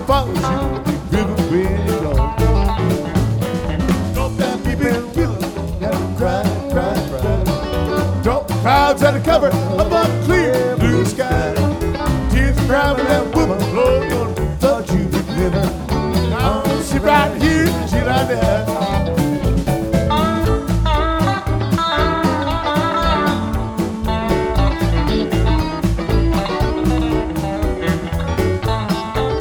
follows you, river when you go. Drop that weeping willow, and cry, cry, cry. Drop the clouds at the cover above clear.